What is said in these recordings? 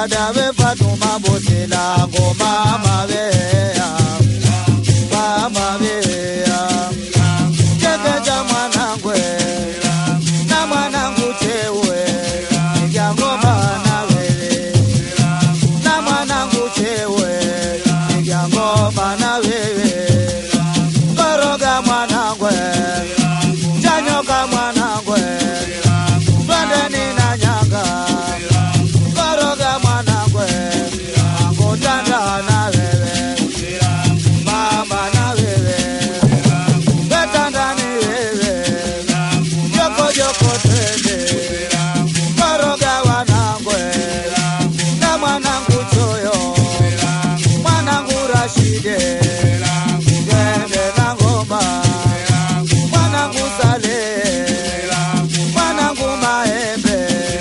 dada we Fatuma botela go mama we mama we keke jamana ngwe na mwana nguchewe yango bana we na mwana nguchewe yango bana we koroga mwana ngwe janyoka mwana ngwe bandeni na nyanga koroga mwana ngwe angotanda na wewe mama na wewe betanda ni wewe yoko yoko tende koroga wanangwe na mwanangu choyo mwanangu Rashide gende na ngoma mwanangu Sale mwanangu Maembe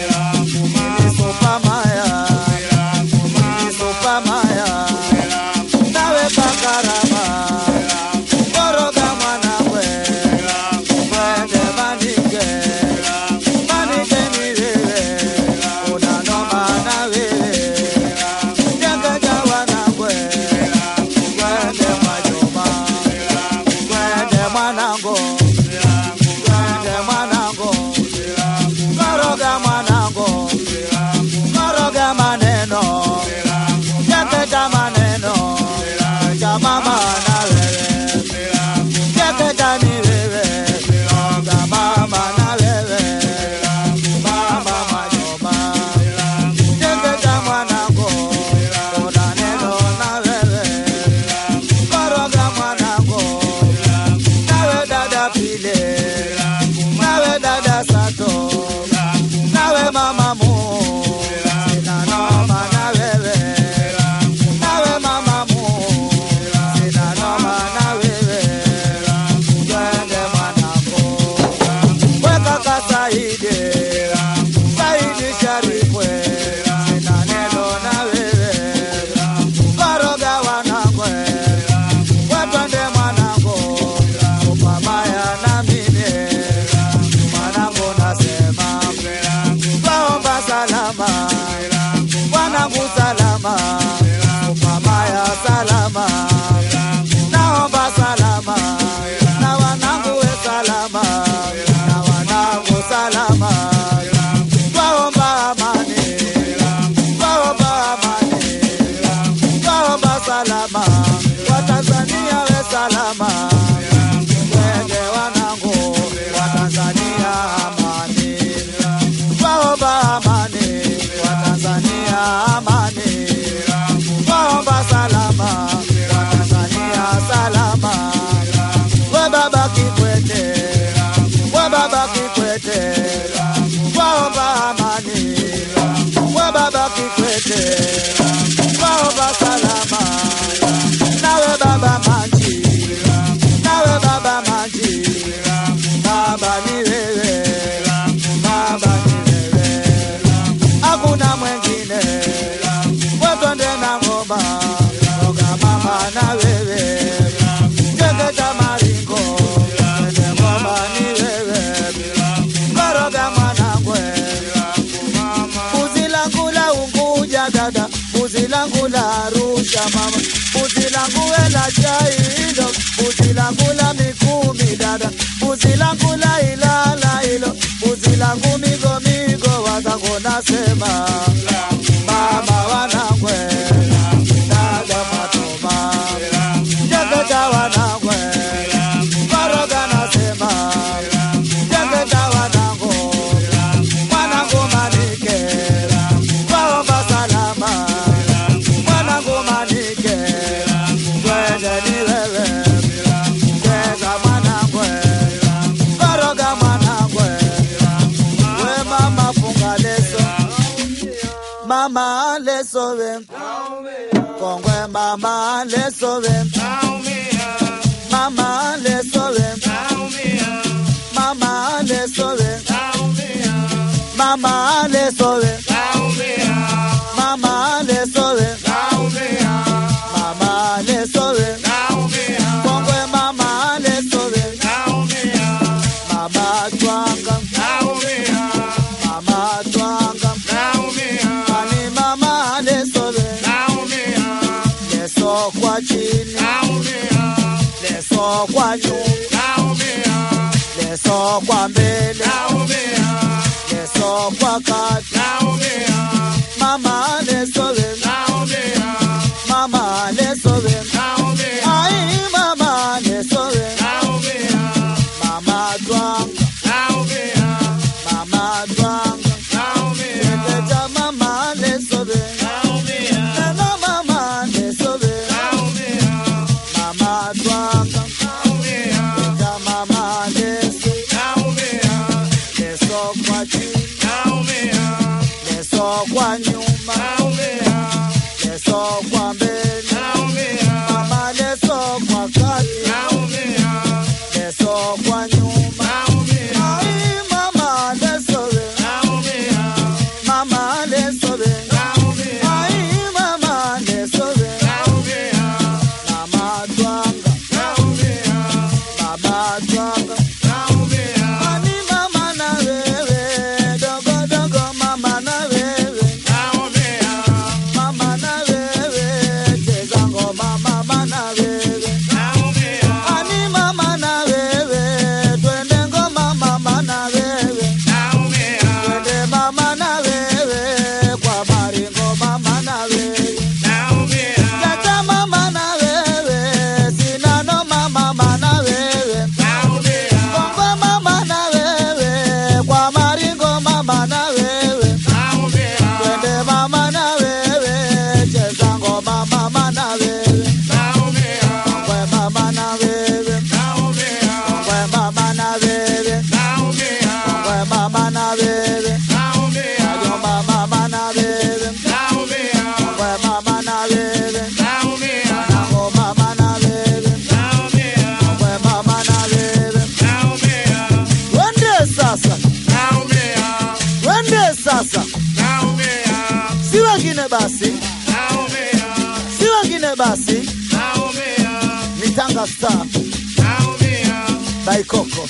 Sopa maya nawe Bakarama koroga mwanangwe kwende manike ni wewe unanoma na wewe nyagaja wanangwe kwende majoma kwende mwanango koroga mwanango koroga maneno nyagaja maneno cha mama na wewe nyagaja ni wewe koroga mama na wewe mama majoma nyagaja mwanango una neno na wewe koroga mwanango nawe dada Pile nawe dada Sato nawe mama Mu sina noma na wewe nawe mama Mu sina noma na wewe twende mwanangu we kaka Saidi Sharifwe sina neno na wewe koroga wanangwe we twende mwanangu Sopa maya na mine mwanangu nasema twaomba salama mwanangu salama Sopa maya salama naomba salama na wanangu we salama na wanangu salama twaomba amani twaomba salama wa Tanzania we salama twende wanangu wa Tanzania amani twaomba amani wa Tanzania amani twaomba salama wa Tanzania salama we baba Kikwete twaomba amani we baba Kikwete twaomba salama nawe baba Manji baba ni wewe hakuna mwengine we twende na ngoma koroga mama na wewe Jengeta maringo twende ngoma ni wewe koroga mwanangwe buzi langu la Unguja dada buzi langu la Arusha mama buzi langu la Chailo buzi langu la Mikumi dada buzi langu la Ilala hilo buzi langu migo wazangu nasema mama wanangwe dada Fatuma Jengeta wanangwe koroga nasema Jengeta wanangu mwanangu Manike twaomba salama mwanangu Manike twende ni wewe Jenga mwanangwe koroga mwanangwe we mama funga leso mama leso we kongwe mama leso we mama leso we mama leso we mama leso we mama leso we mama leso we kongwe mama leso we mama twanga mama twanga ani mama leso kwa nyuma, leso kwa mbele, leso kwa kati, mama leso we, mama leso we, ai mama leso we, mama twanga, mama twanga, eteja mama leso we, ena mama leso we, mama twanga, eteja mama leso, leso kwa chini, leso kwa nyuma, leso kwa mbele, mama leso kwa kati, leso kwa nyuma, ai mama leso we, mama leso we, ai mama leso we, mama twanga, mama twanga, ani mama na wewe, dogo dogo mama na wewe, mama na wewe, cheza ngoma mama na wewe, ani mama na wewe, twende ngoma mama na wewe, twende mama na wewe, kwa maringo mama na wewe, tata mama na wewe, sinano mama na wewe, bongo mama na wewe, kwa maringo mama na wewe, twende mama na wewe, cheza ngoma mama na wewe, ngwe mama na wewe, ngwe mama na wewe, ngwe mama na wewe, ayoma mama na wewe, ngwe mama na wewe, nango mama na wewe, ngwe mama na wewe, wende sasa, wende sasa, si wengine basi, si wengine basi, ni Tanga Star by Coco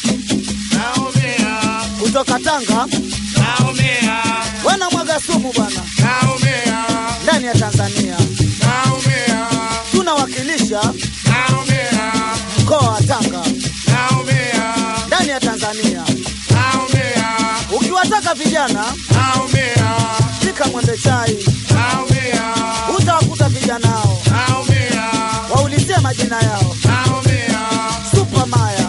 kutoka Tanga, wana mwaga sumu bwana, ndani ya Tanzania tunawakilisha mkoa wa Tanga, ndani ya Tanzania. Ukiwataka vijana fika Mwembe Chai, utawakuta vijana hao, waulizie majina yao, Super Maya,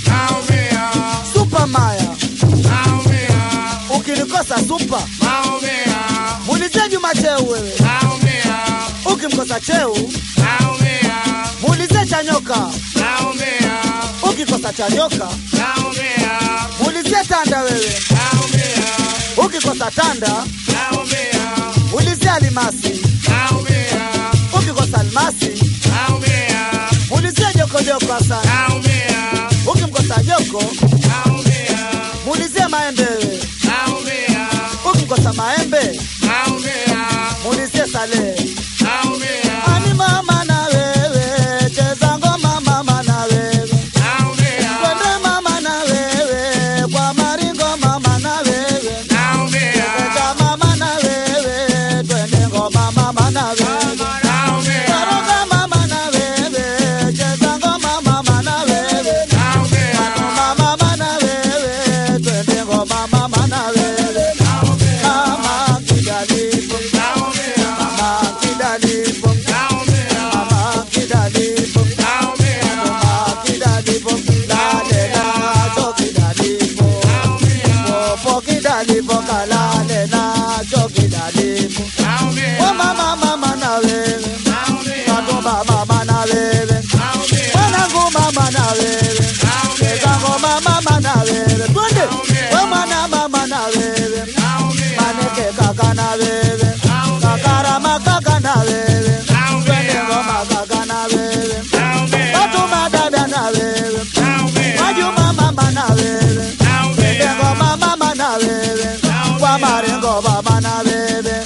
Super Maya. Ukilikosa Super, muulizie Juma Cheu wewe, ukimkosa Cheu, muulizie Chanyoka, ukikosa Chanyoka, muulizie Tanda wewe, ukikosa Tanda, muulizie Alimasi, ukikosa Alimasi, muulizie Joko Joko sana, ukimkosa Joko, muulizie Maembe wewe, ukimkosa Maembe, muulizie Saleh, ani mama na wewe, cheza ngoma mama na wewe, twende mama na wewe, kwa maringo mama na wewe, cheza mama na wewe, twende ngoma mama na wewe, taroga mama na wewe, cheza ngoma mama na wewe, ngoma mama na wewe, twende ngoma mama na wewe, mama kidalipo, mama kidalipo, mama kidalipo, mama kidalipo, lale na chokidalipo, popo kidalipo, kalale na chokidalipo, o mama mama na wewe, katomba mama na wewe, mwanangu mama na wewe, chezango mama na wewe, twende o mwana mama na wewe, maneke kaka na wewe, kakarama kaka na wewe, twende ngoma kaka na wewe, Fatuma dada na wewe, Mwajuma mama na wewe, twende ngoma mama na wewe, kwa maringo baba na wewe,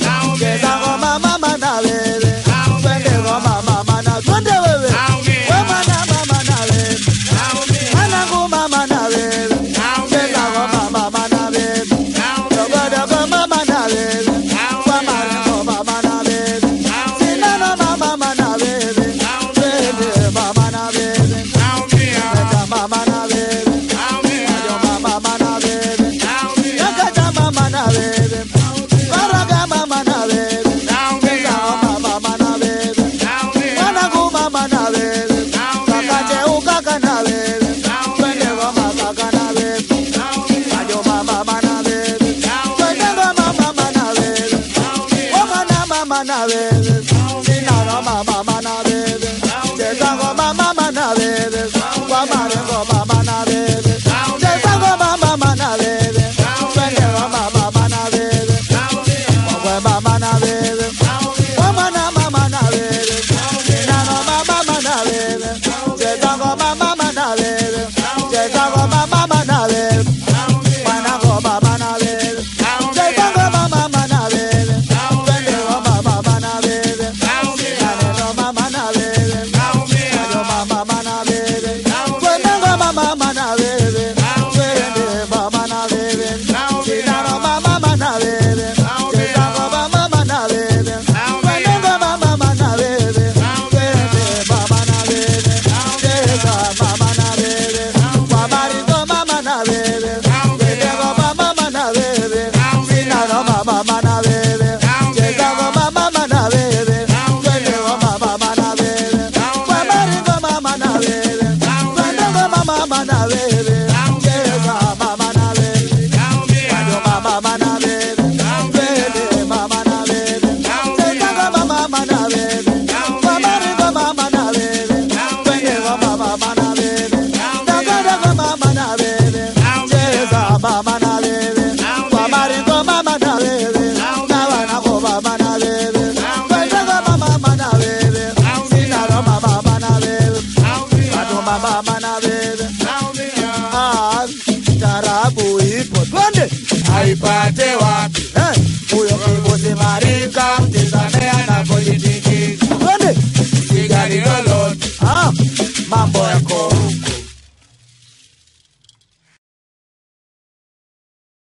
na bebe. Sina no mama na bebe. Cheza ngoma mama na bebe. Kwa mare ngoma mama na bebe. Cheza ngoma mama na bebe. Twende ngoma mama na bebe. Kwa mama na bebe. Mama na bebe. Sina no mama na bebe. Cheza ngoma mama na bebe. Cheza ngoma mama na bebe. Mana ngoma mama na bebe. Cheza ngoma mama na bebe. Twende ngoma mama na bebe. Sina no mama na bebe. Ayo mama na bebe. Twende ngoma mama na bebe. Twende mama na bebe. Sina no mama na bebe. Cheza ngoma mama na bebe. Twende ngoma mama na bebe. Twende mama na bebe. Cheza mama na bebe. Kwa maringo mama na bebe. Twende ngoma mama na bebe. Sina no mama na bebe. Cheza ngoma mama na bebe. Twende ngoma mama na bebe. Kwa maringo mama na bebe. Twende ngoma mama na bebe. Cheza mama na bebe. Ayo mama na bebe. Twende mama na bebe. Cheza ngoma mama na bebe. Kwa maringo mama na bebe. Twende ngoma mama na bebe. Dagoda mama na bebe. Cheza mama na bebe. Kwa maringo mama na bebe. Dawana ko mama na bebe. Twende ngoma mama na bebe. Sina no mama na bebe. Ato mama na bebe. Ah, tarabu ipo. Twende. Haipate wapi? Huyo kibosi marika. Mtizame ana politiki. Twende. Sigari lolote. Mambo